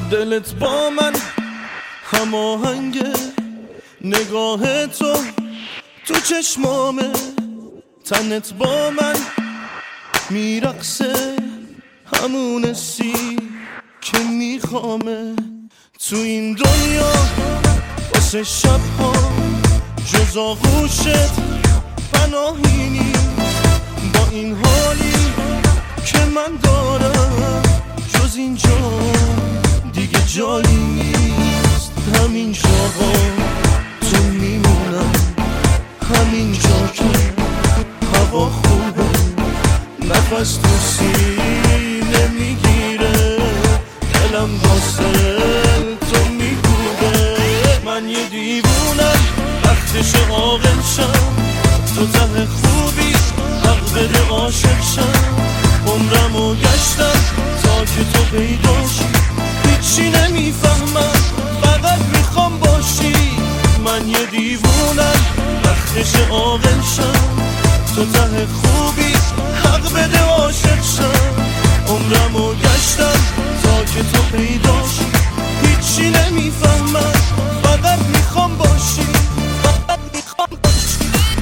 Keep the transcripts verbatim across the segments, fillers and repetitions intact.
دلت با من هماهنگه، نگاه تو تو چشمامه، تنت با من میرقصه، همون سی که میخوامه. تو این دنیا واسه شبها جز آغوشت پناهی نیست، با این حالی که من دارم جز اینجا دیگه جایی نیست. همین جاها تو میمونم، همین جا که هوا خوبه، نفس تو سینه میگیره، دلم واسه تو میگوده. من یه دیوونم وقتش عاقل شم، تو ته خوبی حق بده عاشق شم. عمرمو گشتم تا که تو پیداش، هیچی نمیفهمم فقط میخوام باشی. من یه دیوونم وقتش عاقل شم، تو ته خوبی حق بده عاشق شم. عمرمو گشتم تا که تو پیداش، هیچی نمیفهمم فقط میخوام باشی، فقط میخوام باشی.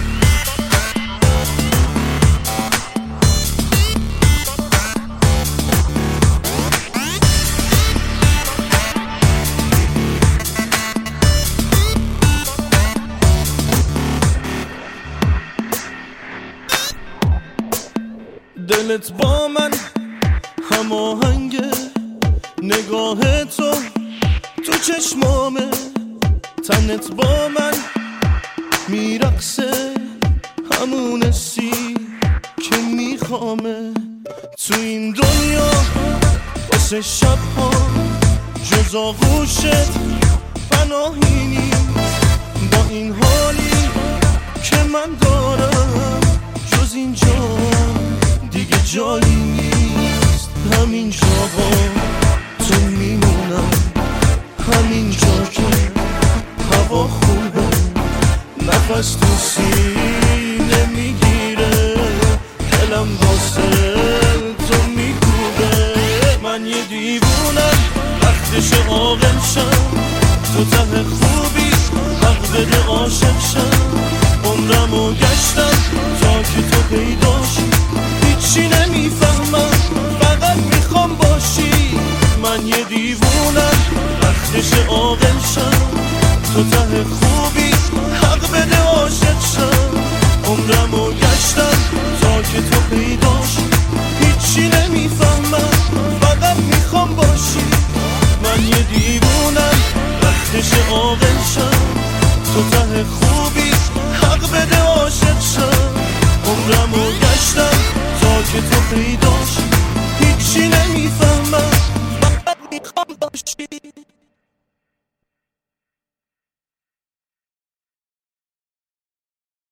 دلت با من هماهنگه، نگاه تو تو چشمامه، تنت با من میرقصه، همون سی که میخوامه. تو این دنیا واسه شبها جز آغوشت پناهی نیست، با این حالی که من دارم جز اینجا دیگه جایی نیست. همین جاها تو میمونم، همین جا که هوا خوبه، نفس تو سینه میگیره، دلم واسه تو میگوده. من یه دیوونم وقتش عاقل شم، تو ته خوبی حق بده عاشق شم. عمرمو گشتم تا که تو پیداش، هیچی نمیفهمم فقط میخوام باشی. من یه دیوونم وقتش عاقل شم، تو ته خوبی حق بده عاشق شم. عمرمو گشتم تا که تو پیداش، هیچی نمیفهمم فقط میخوام باشی. من یه دیوونم وقتش عاقل شم، تو ته خوبی